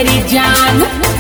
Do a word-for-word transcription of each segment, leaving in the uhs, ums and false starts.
मेरी जान,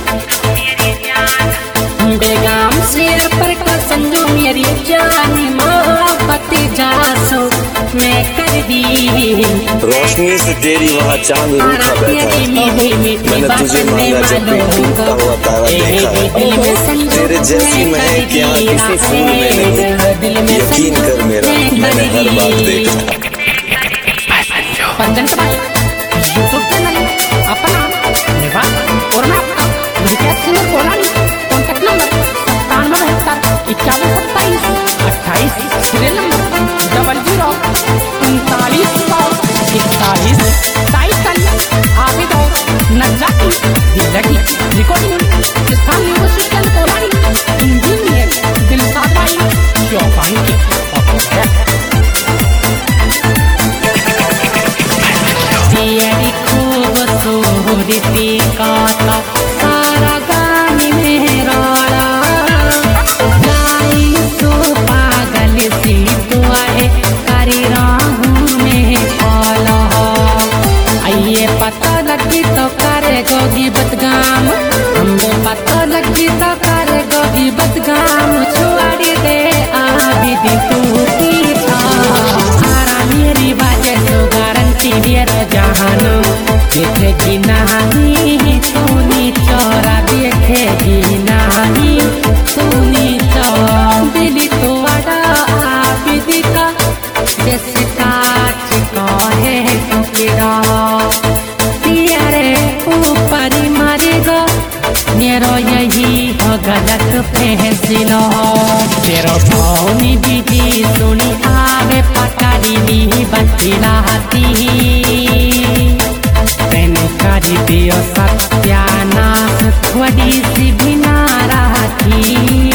बेगाम शेर पर को संजू मेरी जान, मोहब्बत जासो मैं कर दी। रोशनी से तेरी वहाँ चांद रूठा बैठा है, मैंने तुझे मांगा जब भी टूटता हुआ तारा देखा है। तेरे जैसी महक यहाँ किसी फूल में नहीं, यकीन कर मेरा मैंने हर बात देखा। पंजन के बाद यूट्यूब चैनल अपना निवास और मैं आपका विकास सिंह कोलानी, कॉन्टैक्ट नंबर सत्तानवे बहत्तर इक्यावन सत्ताईस अट्ठाईस, सीरियल नंबर डबल जीरो उनतालीस सौ इकतालीस, टाइटल आबिद और नजाती दिल्लगी, रिकॉर्डिंग स्थान यूनिवर्सिटी कोलानी, इंजीनियर दिलसाद भाई चौपाई के ऑपरेटर। तेरी खूबसूरती का सारा गान मेरा गाई सो पागल सी दुआएं करी राहूं में आला। आइए पता लगी तो करे गोगी बदगाम, हमें पता लगी तो करे गोगी बदगाम। छुआड़ी दे आबिदी तू पीछा आरा मेरी वजह तो गारंटी मेरा जहानो देखेगी नहीं तूनी चौरा, देखेगी नहीं तूनी चौरा। दिली तो अड़ा आबिदी का जैसे कांच का है टुकड़ा, तेरे ऊपर ही मरेगा मेरो यही हो गलत फैसला। तेरा कौनी बीजी सुनी आवे पटारी नी बतिलाती, तेने करी दियो सत्यानाश थोड़ी सी भी नारा थी।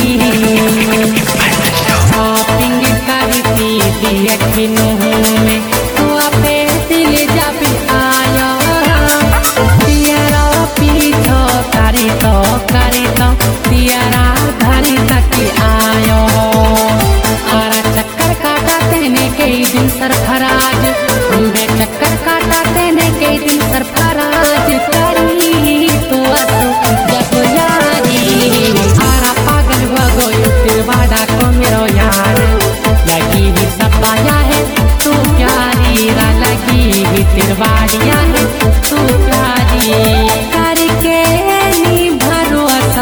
शॉपिंग करी थी दिया किनों में तो अपे दिल जब आया, तेरा पीछो करी तो करी तो तेरा घर तक आयो। आरा चक्कर काटा तेने कई दिन सरफराज, बे चक्कर काटा तेने कई दिन सरफराज करी तो असु जब यारी। आरा पागल हो गयो तिरवाड़ा को मेरो यार, लगी ही सब पाया है तू प्यारी रा, लगी ही तिरवाड़िया है तू प्यारी। करके नी भरोसा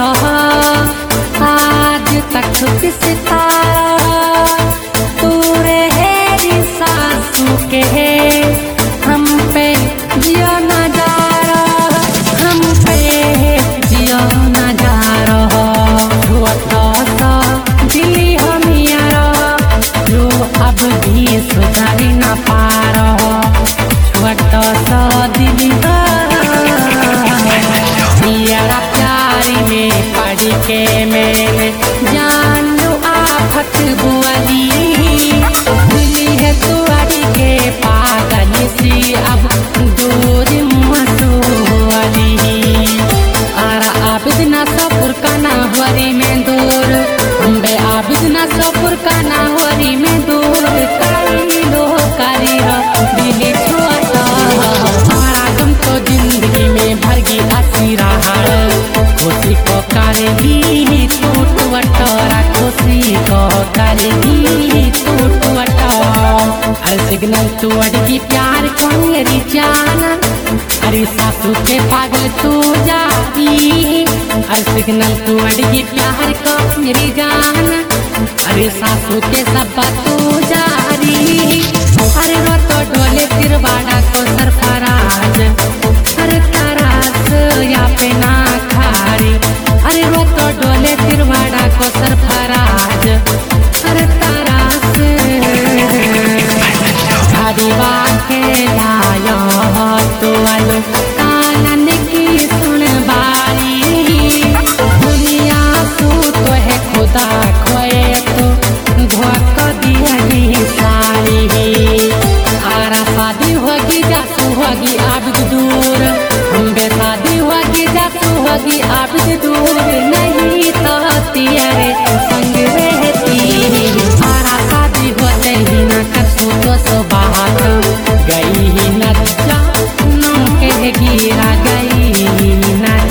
आज तक किसका तू रहे सासू के हम पे जियो न जा रहा, हम पे जियो न जा रहा। छुअता सा दिली हम यारा जो अब भी सुधर न पा रहा, छुअता सा दिली यारा प्यारी में पड़ी के मैंने जान लो आफत बुआली। दिली है तुअड़ी के पागल सी अब दूर मसूली। आरा आबिद ना सपुर का ना हुरी में दूर, बे आबिद ना सपुर का ना हुरी में दूर। करी लो करी रो दिली छुआता, आरा तुम तो जिंदगी में भरगी असीरा हाल। खुशी को करेगी टूट वटोरा, खुशी को करेगी टूट वटोरा। हर सिग्नल तू अड़गी प्यार को मेरी जान, अरे सासू के पागल तू जाती। हर सिग्नल तू अड़गी प्यार को मेरी जान, अरे सासू के सब तू जारी। अरे रो तो डोले तिरवाड़ा को सरफराज, अरे तरास या पे ना खारी। अरे रो तो डोले तिरवाड़ा को सरफराज, अरे तरास घड़ी वाके लायो तो आलो कानन की सुन बारी। दुनिया तू तो है खुदा खोए तो धोख दिया सारी। आरा शादी होगी जासू होगी आबिद दूर, बे शादी होगी जासू होगी आबिद दूर। नहीं तो तेरे संग रहती, आरा शादी होते ही न कसू तो सो बात गई ही न जा, नो के गिरा गई न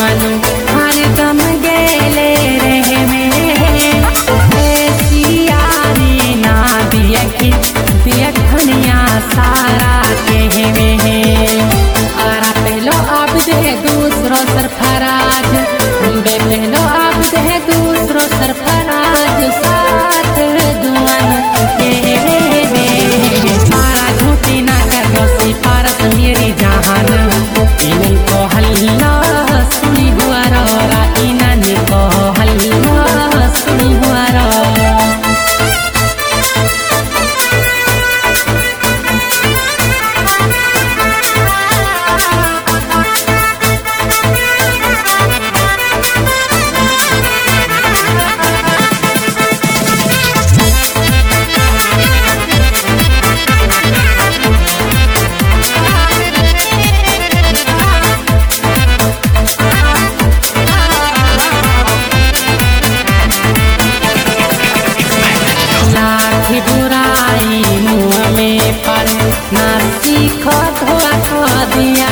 दुआनु हर दम गेले रहे में सियारी ना दियखी दियखनिया सारा कहवे आरा पहलो अब दे दूसरो सरफराज बे पहलो अब दे दूसरो सरफराज साथ दुआन कहवे सारा झूठी ना कर दो सिफारत मेरी जहान इनन को हल्ला सुनी हुआ रोरा इनन को हल्ला सुनी हुआ रोरा बुराई मुँह में पर ना सीखो धोआ खो दिया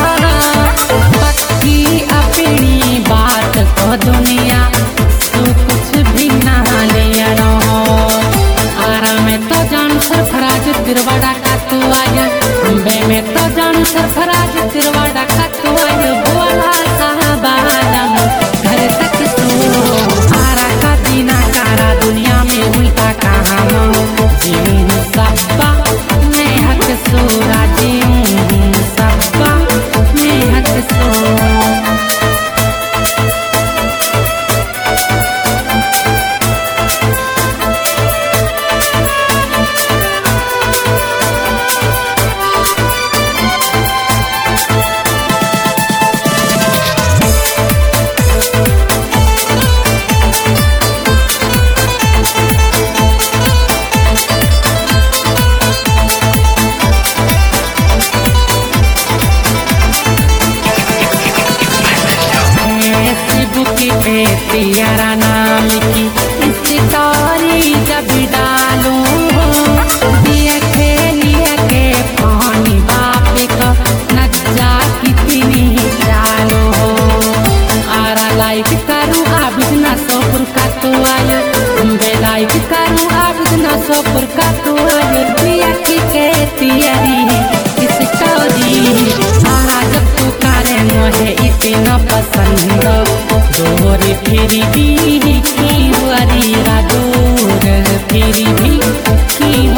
पक्की अपनी बात को दुनिया तू कुछ भी ना लिया आरा में तो जान सरफराज तिरवाड़ा का तू आया बे में तो जान सरफराज तिरवाड़ा का तू आया बोला साहबादम घर तक तू आरा का दीना कारा दुनिया में उल्टा कहा जीऊं सब्बा मैं हक सोरा जीऊं सब्बा मैं हक सो तेरा नाम की स्टोरी जब डालो दिया खेलिया के पानी बाप का नज्जा कितनी डालो आरा लाइक करूँ अब ना सोपुर का तो आयो बे लाइक करूँ अब ना सोपुर का तो आयो दिया की तेरी स्टोरी आरा जब तू करे मुझे इतना पसंद दोरे फिर भी की हुआरी रा दूर फिर भी की